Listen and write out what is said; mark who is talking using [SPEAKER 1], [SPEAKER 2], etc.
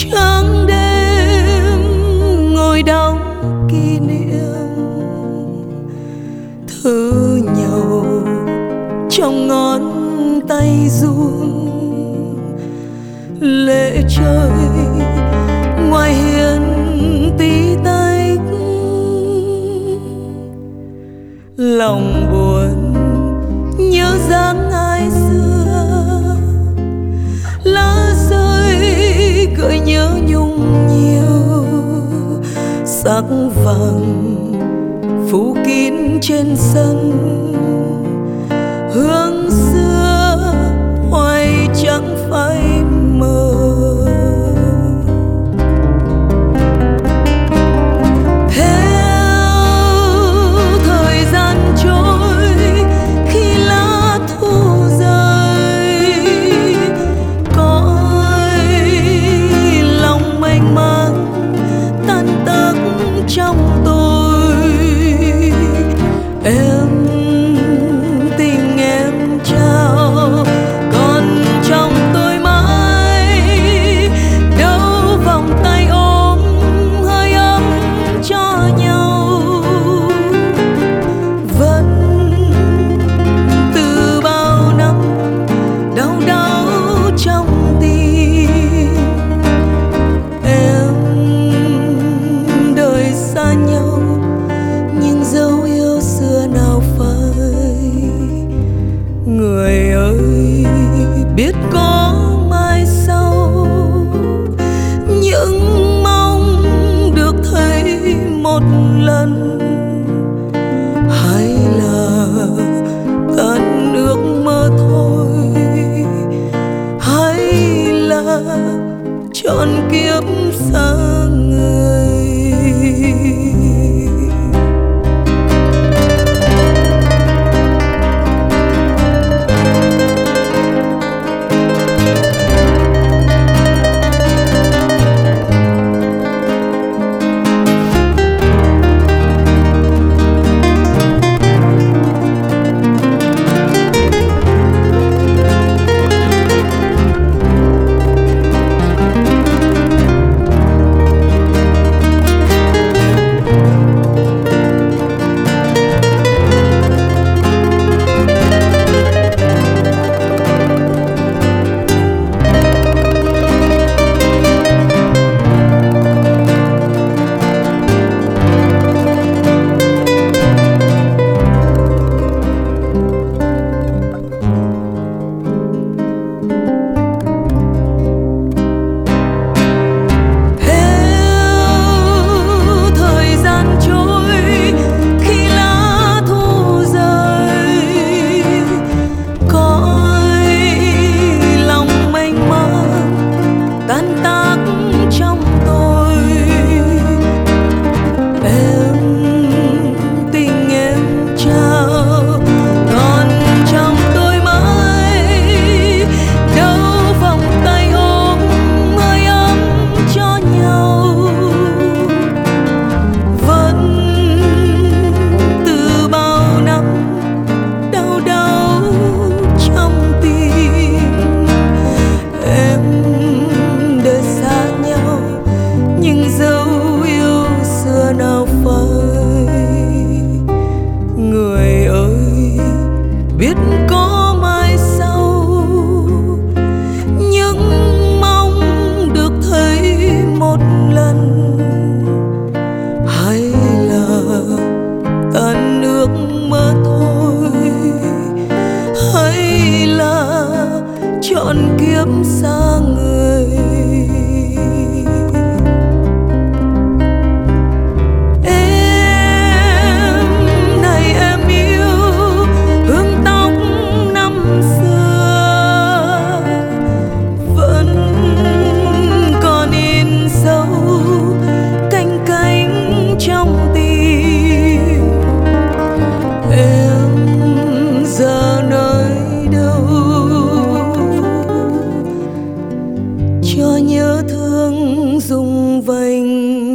[SPEAKER 1] trắng đêm ngồi đóng kỷ niệm, thư nhau trong ngón tay run, lệ trời ngoài hiên tí tách, lòng buồn nhớ dáng ai xưa, lá rơi gợi nhớ nhung nhiều, sắc vàng phủ kín trên sân, hương xưa hoài chẳng phải mơ. Trong tôi em tình em trao, còn trong tôi mãi đâu vòng tay ôm hơi ấm cho nhau. Vẫn từ bao năm đau đớn trong tim em xa nhau, nhưng dấu yêu xưa nào phai. Người ơi biết có mai sau, những mong được thấy một lần, hay là tan ước mơ thôi, hay là trọn kiếp xa người. Người ơi biết có mai sau, nhưng mong được thấy một lần, hay là tan ước mơ thôi, hay là trọn kiếp xa người. Cho nhớ thương rung vành